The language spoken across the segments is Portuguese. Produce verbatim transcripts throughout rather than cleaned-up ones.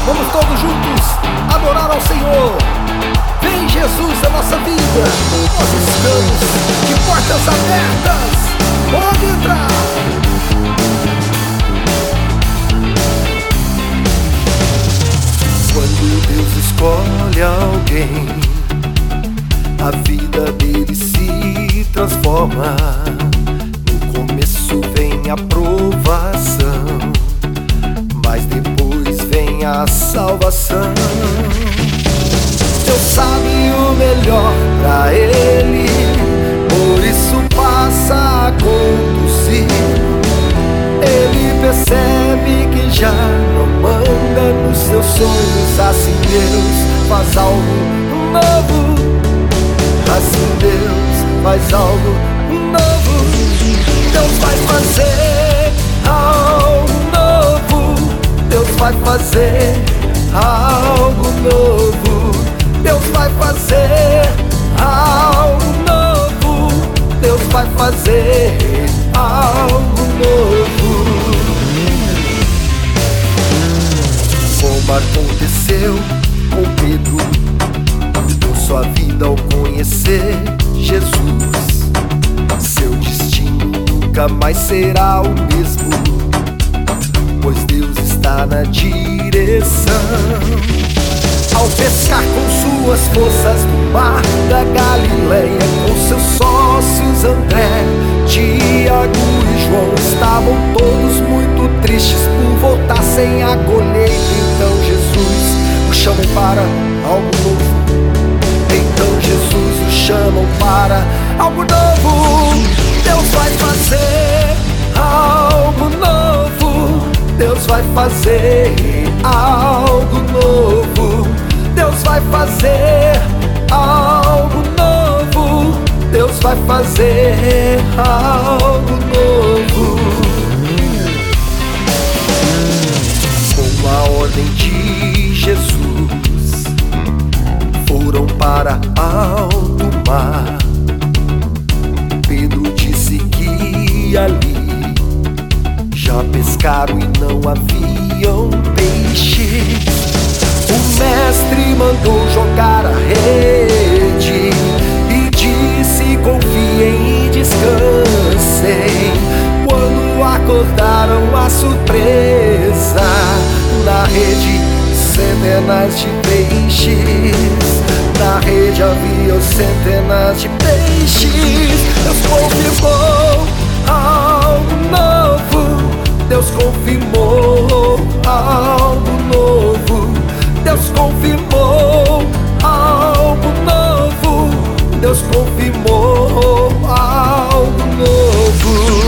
Vamos todos juntos adorar ao Senhor. Vem, Jesus, da nossa vida. Nós estamos de portas abertas. Pode entrar. Quando Deus escolhe alguém, a vida dele se transforma. No começo vem a provação, mas depois vem a salvação. Deus sabe o melhor pra ele, por isso passa a conduzir. Ele percebe que já não manda nos seus sonhos. Assim Deus faz algo novo. Assim Deus faz algo novo. Deus vai fazer algo novo. Deus vai fazer algo novo. Deus vai fazer algo novo. Deus vai fazer algo novo. Como aconteceu com Pedro, mudou sua vida ao conhecer Jesus. Seu destino nunca mais será o mesmo, pois Deus está na direção. Ao pescar com suas forças no mar da Galileia, com seus sócios André, Tiago e João, estavam todos muito tristes por voltar sem a colheita. Então Jesus o chamam para algo novo. Então Jesus o chamam para algo novo. Deus vai fazer algo novo. Deus vai fazer algo novo. Deus vai fazer algo novo. Deus vai fazer algo novo. Com a ordem de Jesus, foram para alto mar. Pedro disse que ali já pescaram e não haviam peixes. O mestre mandou jogar a rede e disse: confiem e descansem. Quando acordaram, a surpresa, na rede centenas de peixes. Na rede havia centenas de peixes. Deus confirmou algo novo. Deus confirmou algo novo. Deus confirmou algo novo. Deus confirmou algo novo.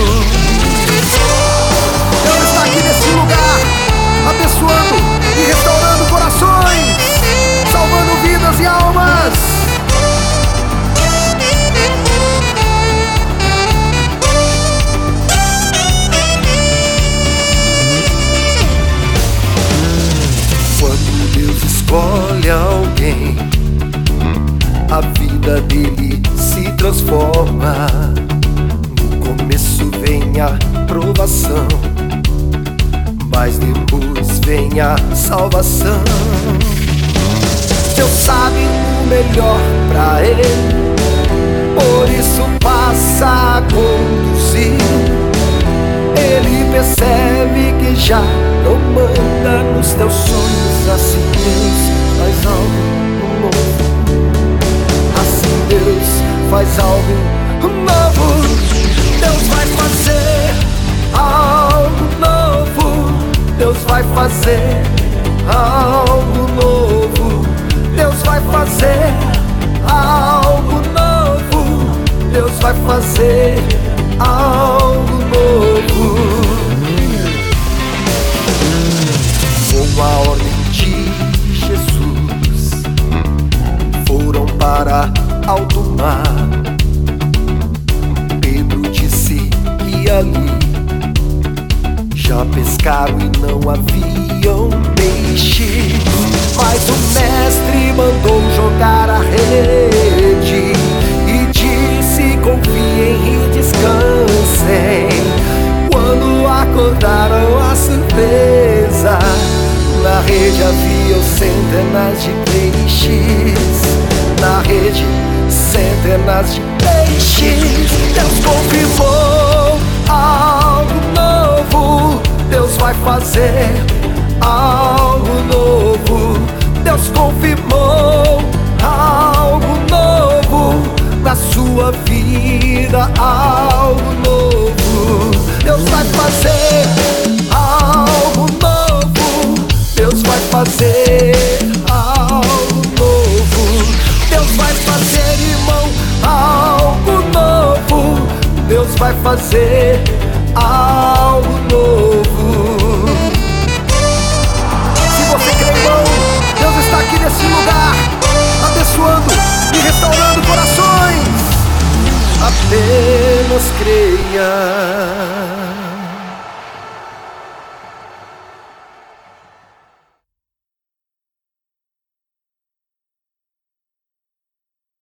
Deus está aqui nesse lugar, abençoando e restaurando corações, salvando vidas e almas. Quando Deus escolhe alguém, a vida dele se transforma. No começo vem a provação, mas depois vem a salvação. Deus sabe o melhor pra ele, por isso passa a conduzir. Ele percebe que já não manda nos teus sonhos. Assim Deus faz algo novo. Assim Deus faz algo novo. Deus vai fazer algo novo. Deus vai fazer algo novo. Deus vai fazer algo novo. Deus vai fazer algo novo. Com a ordem de Jesus, foram para alto mar. Pedro disse que ali já pescaram e não haviam peixes. Mas o mestre mandou jogar a rede e disse: confiem e descansem. Quando acordaram, a surpresa, na rede havia centenas de peixes na rede, centenas de peixes. Deus confirmou algo novo, Deus vai fazer algo novo. Deus confirmou algo novo na sua vida, algo novo. Deus vai fazer algo novo, Deus vai fazer algo novo. Deus vai fazer, irmão, algo novo. Deus vai fazer algo novo.